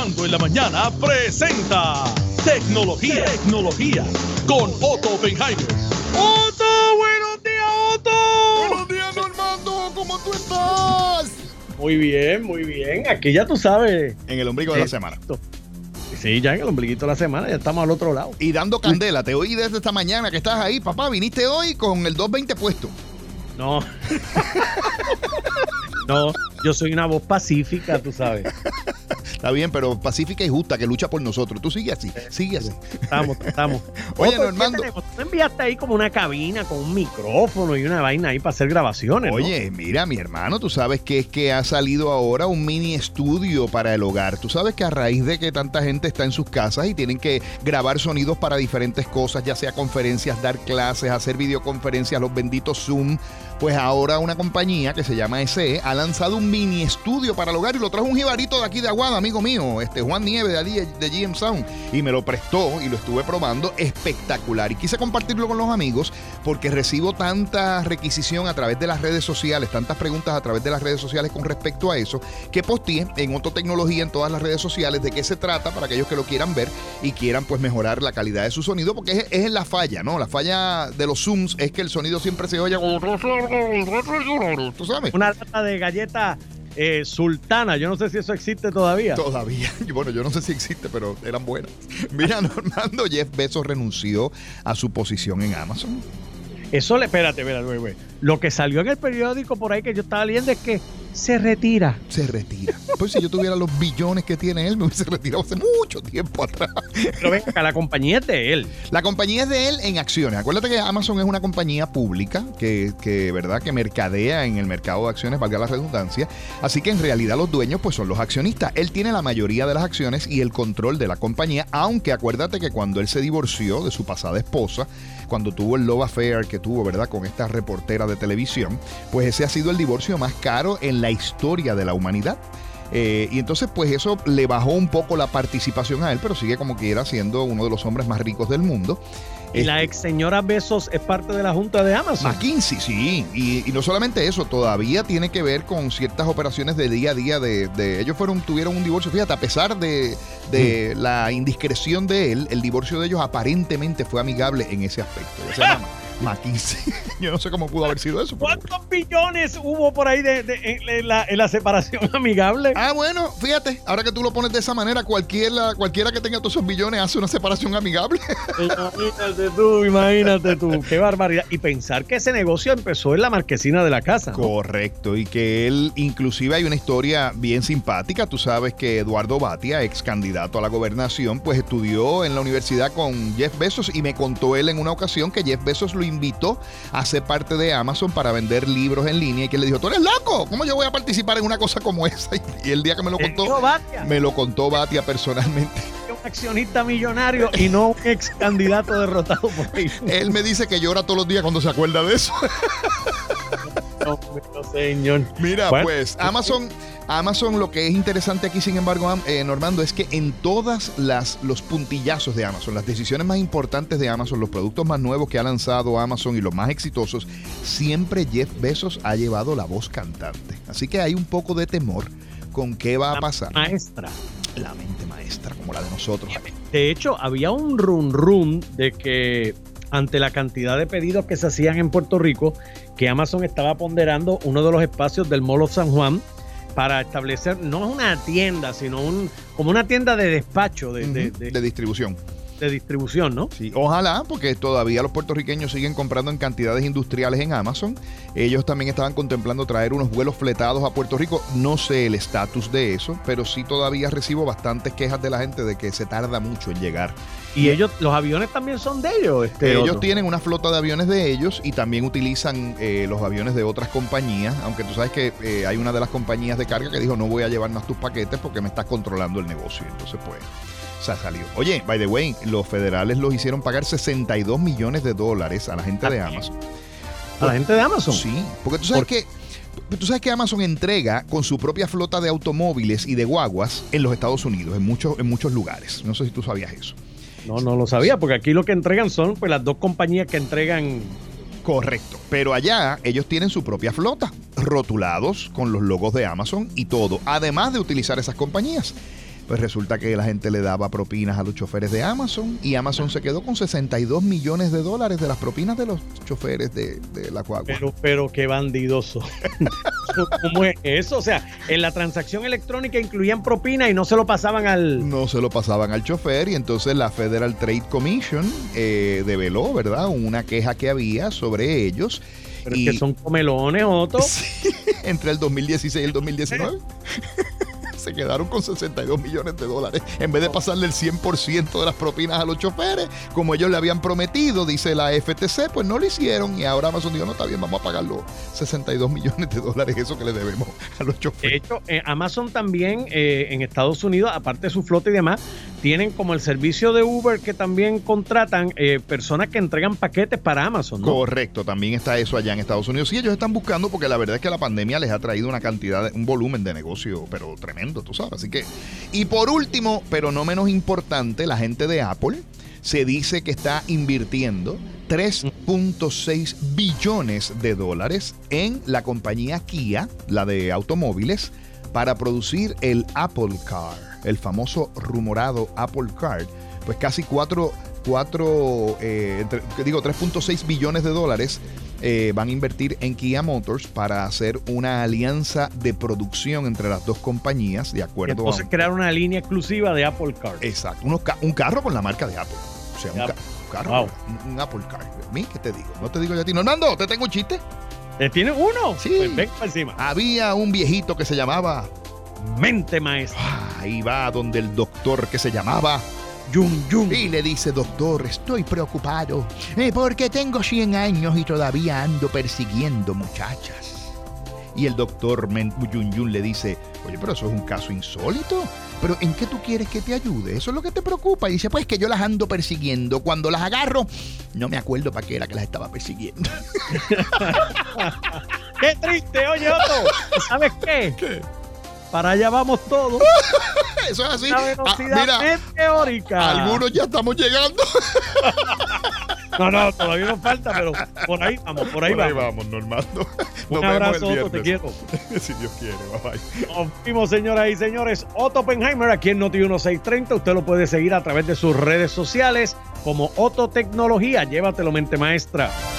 Relajando en la Mañana presenta Tecnología con Otto Oppenheimer. ¡Otto! ¡Buenos días, Otto! ¡Buenos días, Normando! ¿Cómo tú estás? Muy bien, muy bien. Aquí ya tú sabes. En el ombligo de la semana. Sí, ya en el ombliguito de la semana, ya estamos al otro lado. Y dando candela, te oí desde esta mañana que estás ahí. Papá, viniste hoy con el 220 puesto. No. No, yo soy una voz pacífica, tú sabes. Está bien, pero pacífica y justa, que lucha por nosotros. Tú sigue así, sigue así. Estamos. Oye, Otto, Normando. Tú enviaste ahí como una cabina con un micrófono y una vaina ahí para hacer grabaciones, ¿no? Oye, mira, mi hermano, tú sabes que es que ha salido ahora un mini estudio para el hogar. Tú sabes que a raíz de que tanta gente está en sus casas y tienen que grabar sonidos para diferentes cosas, ya sea conferencias, dar clases, hacer videoconferencias, los benditos Zoom, pues ahora una compañía que se llama SE ha lanzado un mini estudio para el hogar y lo trajo un jibarito de aquí de Aguada, amigo mío, Juan Nieves de GM Sound, y me lo prestó y lo estuve probando, espectacular. Y quise compartirlo con los amigos porque recibo tanta requisición a través de las redes sociales, tantas preguntas a través de las redes sociales con respecto a eso, que posteé en Otto Tecnología en todas las redes sociales de qué se trata para aquellos que lo quieran ver y quieran pues mejorar la calidad de su sonido, porque es la falla, ¿no? La falla de los Zooms es que el sonido siempre se oye como... ¿Tú sabes? Una lata de galleta sultana, yo no sé si eso existe todavía. Todavía, bueno, yo no sé si existe, pero eran buenas. Mira, Normando, Jeff Bezos renunció a su posición en Amazon. Eso espérate, güey. Lo que salió en el periódico por ahí que yo estaba leyendo es que se retira. Se retira. Pues si yo tuviera los billones que tiene él, me hubiese retirado hace mucho tiempo atrás. Pero ven acá, la compañía es de él. La compañía es de él en acciones. Acuérdate que Amazon es una compañía pública ¿verdad? Que mercadea en el mercado de acciones, valga la redundancia. Así que en realidad los dueños pues son los accionistas. Él tiene la mayoría de las acciones y el control de la compañía, aunque acuérdate que cuando él se divorció de su pasada esposa, cuando tuvo el love affair que tuvo, ¿verdad? Con esta reportera de televisión, pues ese ha sido el divorcio más caro en la historia de la humanidad. Y entonces pues eso le bajó un poco la participación a él, pero sigue como quiera siendo uno de los hombres más ricos del mundo. ¿Y la ex señora Bezos es parte de la junta de Amazon? McKinsey, sí. Y no solamente eso, todavía tiene que ver con ciertas operaciones de día a día de ellos tuvieron un divorcio. Fíjate, a pesar de la indiscreción de él, el divorcio de ellos aparentemente fue amigable en ese aspecto. Se llama McKinsey. Yo no sé cómo pudo haber sido eso. ¿Cuántos billones hubo por ahí en la separación amigable? Ah, bueno, fíjate, ahora que tú lo pones de esa manera, cualquiera que tenga todos esos billones hace una separación amigable. Imagínate tú, qué barbaridad. Y pensar que ese negocio empezó en la marquesina de la casa, ¿no? Correcto, y que él, inclusive hay una historia bien simpática. Tú sabes que Eduardo Batia, ex candidato a la gobernación, pues estudió en la universidad con Jeff Bezos y me contó él en una ocasión que Jeff Bezos lo invitó a ser parte de Amazon para vender libros en línea y que le dijo, ¿tú eres loco? ¿Cómo yo voy a participar en una cosa como esa? Y el día que me lo contó Batia personalmente. Un accionista millonario y no un ex candidato derrotado por ahí. Él me dice que llora todos los días cuando se acuerda de eso. No, señor. Mira, bueno, pues Amazon, lo que es interesante aquí, sin embargo, Normando, es que en todas los puntillazos de Amazon, las decisiones más importantes de Amazon, los productos más nuevos que ha lanzado Amazon y los más exitosos, siempre Jeff Bezos ha llevado la voz cantante. Así que hay un poco de temor con qué va a pasar. La mente maestra, como la de nosotros. De hecho, había un run de que ante la cantidad de pedidos que se hacían en Puerto Rico, que Amazon estaba ponderando uno de los espacios del Mall of San Juan para establecer, no una tienda, sino como una tienda de despacho, de distribución. De distribución, ¿no? Sí, ojalá, porque todavía los puertorriqueños siguen comprando en cantidades industriales en Amazon. Ellos también estaban contemplando traer unos vuelos fletados a Puerto Rico. No sé el estatus de eso, pero sí todavía recibo bastantes quejas de la gente de que se tarda mucho en llegar. Y ellos, los aviones también son de ellos. Ellos tienen una flota de aviones de ellos y también utilizan los aviones de otras compañías, aunque tú sabes que hay una de las compañías de carga que dijo no voy a llevar más tus paquetes porque me estás controlando el negocio. Entonces pues se salió. Oye, by the way, los federales los hicieron pagar $62 millones a la gente de Amazon. ¿A la gente de Amazon? Sí, porque tú sabes que Amazon entrega con su propia flota de automóviles y de guaguas en los Estados Unidos, en muchos lugares. No sé si tú sabías eso. No lo sabía, porque aquí lo que entregan son pues las dos compañías que entregan. Correcto, pero allá ellos tienen su propia flota, rotulados con los logos de Amazon y todo, además de utilizar esas compañías. pues resulta que la gente le daba propinas a los choferes de Amazon y Amazon se quedó con $62 millones de las propinas de los choferes de la guagua. Pero qué bandidoso. ¿Cómo es eso? O sea, en la transacción electrónica incluían propina y no se lo pasaban al... No se lo pasaban al chofer y entonces la Federal Trade Commission develó, ¿verdad?, una queja que había sobre ellos. Pero es que son comelones, Otto. Sí, entre el 2016 y el 2019. Se quedaron con $62 millones en vez de pasarle el 100% de las propinas a los choferes, como ellos le habían prometido, dice la FTC, pues no lo hicieron y ahora Amazon dijo, no, está bien, vamos a pagar los $62 millones, eso que le debemos a los choferes. De hecho, Amazon también en Estados Unidos, aparte de su flota y demás, tienen como el servicio de Uber que también contratan personas que entregan paquetes para Amazon, ¿no? Correcto, también está eso allá en Estados Unidos. Sí, ellos están buscando porque la verdad es que la pandemia les ha traído una cantidad, un volumen de negocio, pero tremendo, tú sabes. Así que, y por último, pero no menos importante, la gente de Apple se dice que está invirtiendo $3.6 billones en la compañía Kia, la de automóviles, para producir el Apple Car, el famoso rumorado Apple Car. Pues casi 3.6 billones de dólares van a invertir en Kia Motors para hacer una alianza de producción entre las dos compañías, de acuerdo. Entonces crear una línea exclusiva de Apple Car. Exacto, un carro con la marca de Apple. O sea, un carro, wow. un Apple Car. ¿A mí qué te digo? No te digo yo a ti. Normando, ¿te tengo un chiste? ¿Tienes uno? Sí. Pues ven para encima. Había un viejito que se llamaba... Mente maestra. Ahí va donde el doctor que se llamaba... Yun Yun. Y le dice, doctor, estoy preocupado porque tengo 100 años y todavía ando persiguiendo muchachas. Y el doctor Yun Yun le dice, oye, pero eso es un caso insólito. ¿Pero en qué tú quieres que te ayude? ¿Eso es lo que te preocupa? Y dice, pues que yo las ando persiguiendo. Cuando las agarro, no me acuerdo para qué era que las estaba persiguiendo. ¡Qué triste! Oye, Otto, ¿sabes qué? ¿Qué? Para allá vamos todos. Eso es así. Una velocidad meteórica. Algunos ya estamos llegando. No, todavía nos falta, pero por ahí vamos, por ahí vamos. Normando. Un abrazo, Otto, te quiero. Si Dios quiere, bye. Nos vimos, señoras y señores. Otto Oppenheimer, aquí en Noti 1630. Usted lo puede seguir a través de sus redes sociales como Otto Tecnología. Llévatelo, mente maestra.